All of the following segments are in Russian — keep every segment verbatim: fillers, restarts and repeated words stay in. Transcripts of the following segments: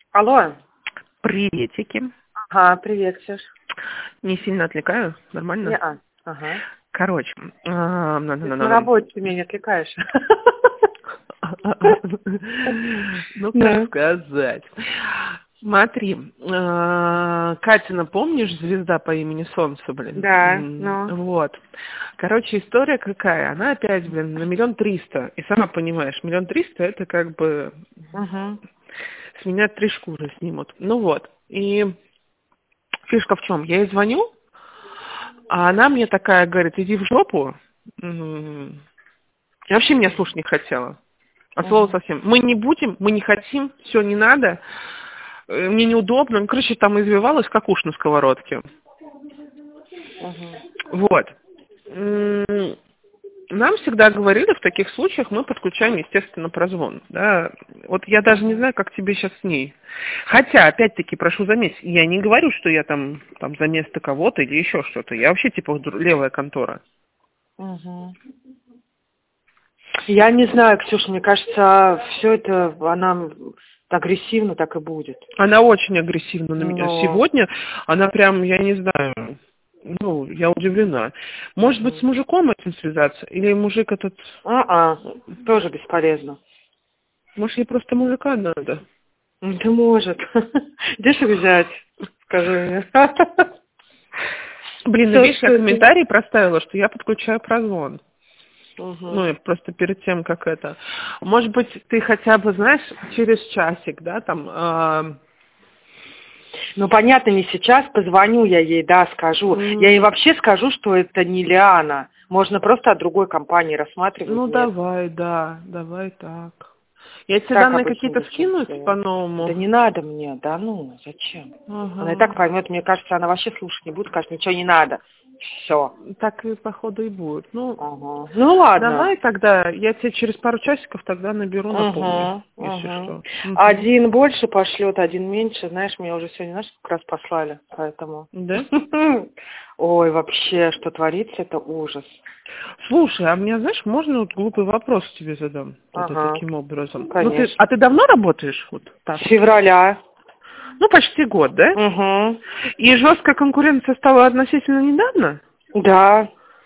Алло. Приветики. Ага, привет, Ксюш. Не сильно отвлекаю? Нормально? Не-а. Ага. Короче. а, на- на- Ты на- на на- на. работе ты меня не отвлекаешь. Ну, Да. как сказать. Смотри, а, Катина, помнишь, звезда по имени Солнце, блин? Да, М, ну. Вот. Короче, история какая? Она опять, блин, на миллион триста. И сама понимаешь, миллион триста это как бы Угу. с меня три шкуры снимут. Ну вот. И фишка в чем? Я ей звоню, а она мне такая говорит, иди в жопу. М, И вообще меня слушать не хотела. От слова Угу. совсем. Мы не будем, мы не хотим, все не надо. Э, Мне неудобно. Ну, короче, там извивалась, как уж на сковородке. Угу. Вот. М, Нам всегда говорили, в таких случаях мы подключаем, естественно, прозвон. Да. Вот я даже не Угу. знаю, как тебе сейчас с ней. Хотя, опять-таки, прошу заметить, я не говорю, что я там, там за место кого-то или еще что-то. Я вообще типа вот левая контора. Угу. Я не знаю, Ксюша, мне кажется, все это, она агрессивно так и будет. Она очень агрессивна на меня. Но. Сегодня она прям, я не знаю, ну, я удивлена. Может быть, с Угу. мужиком этим связаться? Или мужик этот... А-а, тоже бесполезно. Может, ей просто мужика надо? Да может. Где же взять? Скажи мне. Блин, ну видишь, я комментарий проставила, что я подключаю прозвон. Ну, Угу. и просто перед тем, как это... Может быть, ты хотя бы, знаешь, через часик, да, там... э, Ну, понятно, не сейчас, позвоню я ей, да, скажу. м, Я ей вообще скажу, что это не Лиана. Можно просто от другой компании рассматривать. Ну, Нет. давай, да, давай так. Я тебе Как данные обычно какие-то девчонки скину делают. Да по-новому? не надо мне, да ну, зачем? Она и Ага. так поймет, мне кажется, она вообще слушать не будет, скажет, ничего не надо. Все. Так и походу и будет. Ну, Ага. Ну, ладно. давай тогда, я тебе через пару часиков тогда наберу, напомню, Угу, если угу. что. Мгм. Один больше пошлет, один меньше. Знаешь, мне уже сегодня, знаешь, как раз послали, поэтому... Да? Ой, вообще, что творится, это ужас. Слушай, а мне, знаешь, можно вот глупый вопрос тебе задам? Вот Ага, таким образом. Ну ты, конечно. а ты давно работаешь вот С так? февраля. Ну, почти год, да? Угу. И жесткая конкуренция стала относительно недавно? Да.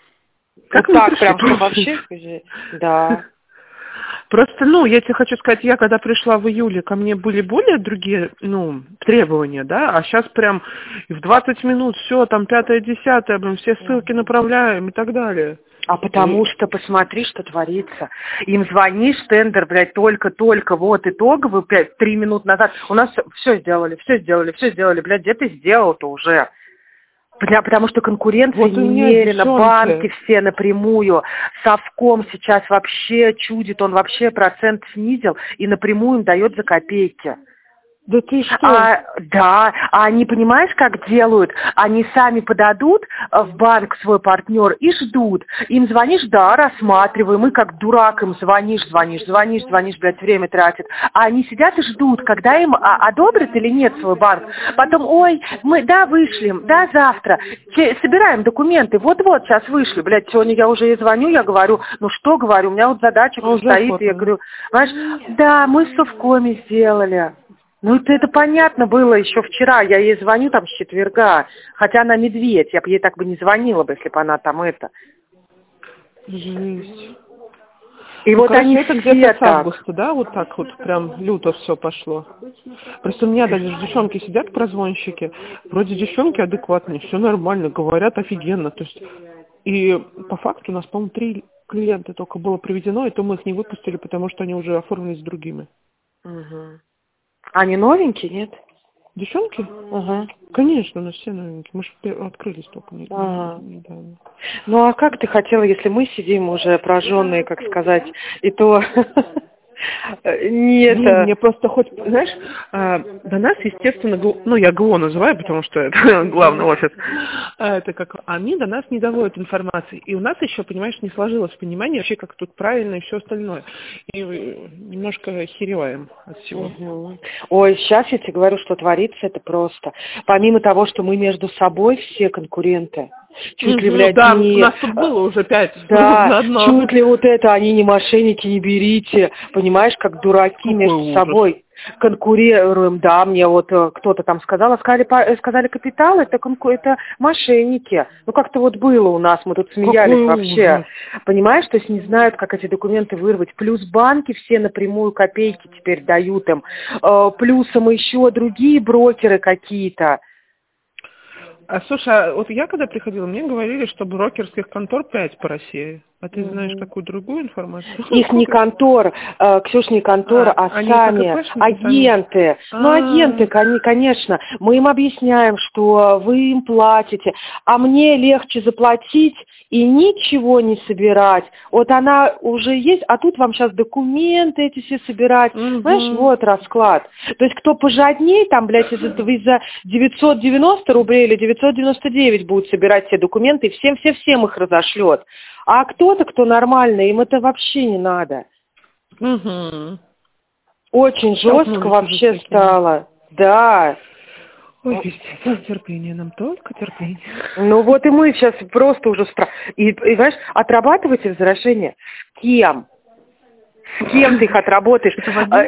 Как Вот вы так пришли, прям, что получается? вообще, скажи. Да. Просто, ну, я тебе хочу сказать, я когда пришла в июле, ко мне были более другие, ну, требования, да, а сейчас прям и в двадцать минут все, там, пятое, десятое, блин, все ссылки направляем и так далее. А потому что посмотри, что творится. Им звонишь, тендер, блядь, только-только, вот итоговый, блядь, три минуты назад. У нас все сделали, все сделали, все сделали, блядь, где ты сделал-то уже? Бля, потому что конкуренция Вот у меня немерено, банки девчонки. все напрямую, Совком сейчас вообще чудит, он вообще процент снизил и напрямую им дает за копейки. Да ты что? А, да, а они, понимаешь, как делают? Они сами подадут э, в банк свой партнер и ждут. Им звонишь, да, рассматриваем, и как дурак им звонишь, звонишь, звонишь, звонишь, блядь, время тратят. А они сидят и ждут, когда им а, одобрят или нет свой банк. Потом, ой, мы, да, вышлем, да, завтра. Че- собираем документы, вот-вот, сейчас вышли. Блядь, сегодня я уже ей звоню, я говорю, ну что говорю, у меня вот задача А уже стоит, и я оформлено. говорю, знаешь, да, мы с Совкоми сделали. Ну, это, это понятно было еще вчера. Я ей звоню там с четверга. Хотя она медведь. Я бы ей так бы не звонила бы, если бы она там это. Жесть. И Ну, вот короче, они это все где-то с так. августа, да, вот так вот прям люто все пошло. Просто у меня даже девчонки сидят, прозвонщики, вроде девчонки адекватные, все нормально, говорят офигенно. То есть, и по факту у нас, по-моему, три клиента только было приведено, и то мы их не выпустили, потому что они уже оформились с другими. Угу. Они новенькие, нет? Девчонки? Угу. Конечно, у нас все новенькие. Мы же открылись только не- Ага. недавно. Ну, а как ты хотела, если мы сидим уже прожженные, как сказать, и то не Не, мне это... просто хоть, знаешь, а, до нас, естественно, ГУ- ну, я ГУ называю, потому что это главный офис, а, это как, они до нас не доводят информации. И у нас еще, понимаешь, не сложилось понимание вообще, как тут правильно и все остальное. И э, немножко охереваем от всего. Угу. Ой, сейчас я тебе говорю, что творится, это просто. Помимо того, что мы между собой все конкуренты, Чуть ли, Ну блядь, да, не... у нас тут было уже пять. Да, заодно. чуть ли вот это, они не мошенники, не берите. Понимаешь, как дураки Какой между ужас. собой конкурируем. Да, мне вот э, кто-то там сказал, а сказали, по- э, сказали капитал, это, конку- это мошенники. Ну как-то вот было у нас, мы тут смеялись Какой вообще. ужас. Понимаешь, то есть не знают, как эти документы вырвать. Плюс банки все напрямую копейки теперь дают им. Э, плюсом еще другие брокеры какие-то. А слушай, а вот я когда приходила, мне говорили, что брокерских контор пять по России. А ты знаешь Мгм. какую другую информацию? Их не контор, э, Ксюш, не контора, А, а, они сами КГПшники агенты. сами? Ну, А. агенты, кони- конечно. Мы им объясняем, что вы им платите, а мне легче заплатить и ничего не собирать. Вот она уже есть, а тут вам сейчас документы эти все собирать. Мгм. Знаешь, вот расклад. То есть кто пожадней, там, блядь, из-за из-за девятьсот девяносто рублей или девятьсот девяносто девять будет собирать все документы и всем-всем-всем их разошлет. А кто-то, кто нормальный, им это вообще не надо. Угу. Очень жестко вообще стало. Да. Ой, пиздец, терпение нам, только терпение. Ну вот и мы сейчас просто уже... Спра... И, и, знаешь, отрабатывайте возвращение. С кем? С кем ты их отработаешь?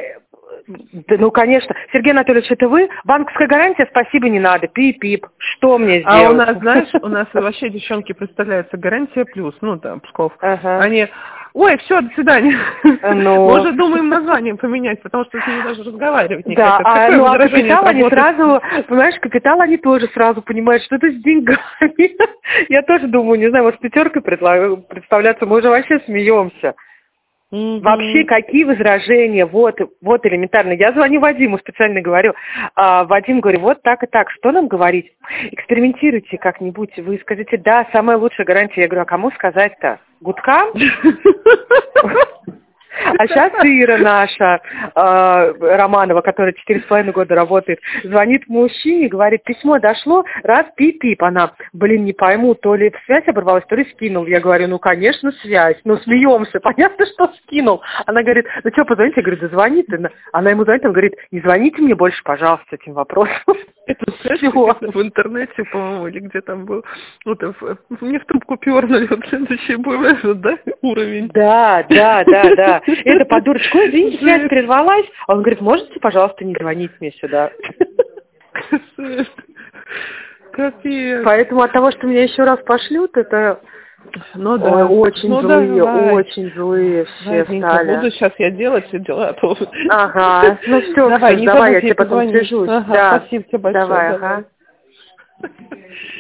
Да, ну, конечно. Сергей Анатольевич, это вы? Банковская гарантия, спасибо, не надо. Пип-пип. Что мне сделать? А у нас, знаешь, у нас вообще девчонки представляются гарантия плюс, ну, там, Псков. Ага. Они, ой, все, до свидания. Ну... Мы уже думаем название поменять, потому что с ними даже разговаривать не да, хотят. а, Какое ну, а возражение капитал они отработать? сразу, понимаешь, капитал они тоже сразу понимают, что это с деньгами. Я тоже думаю, не знаю, вот с пятеркой представляться, мы уже вообще смеемся. Mm-hmm. Вообще, какие возражения? Вот, вот элементарно. Я звоню Вадиму, специально говорю. А, Вадим, говорю, вот так и так. Что нам говорить? Экспериментируйте как-нибудь. Вы скажите, да, самая лучшая гарантия. Я говорю, а кому сказать-то? Гудкам? А сейчас Ира наша, э, Романова, которая четыре с половиной года работает, звонит мужчине, говорит, письмо дошло, раз, пип-пип. Она, блин, не пойму, то ли связь оборвалась, то ли скинул. Я говорю, ну, конечно, связь. Ну, смеемся, понятно, что скинул. Она говорит, ну, что, позвоните? Я говорю, да звони ты. Она ему звонит, он говорит, не звоните мне больше, пожалуйста, с этим вопросом. Это в интернете, по-моему, или где там был. Вот, мне в трубку пернули, вот следующий был, да, уровень. Да, да, да, да. Это по дурочку, извините, связь прервалась. Он говорит, можете, пожалуйста, не звонить мне сюда? Капец. Поэтому от того, что меня еще раз пошлют, это... Ну да. Ой, очень ну, злые, давай. очень злые все Ладненько, стали. буду сейчас я делать все дела. То... Ага, ну все, давай, Ксюш, не давай, забудь, я тебе потом позвонишь. свяжусь. Ага, да. спасибо тебе большое. Давай, давай. ага.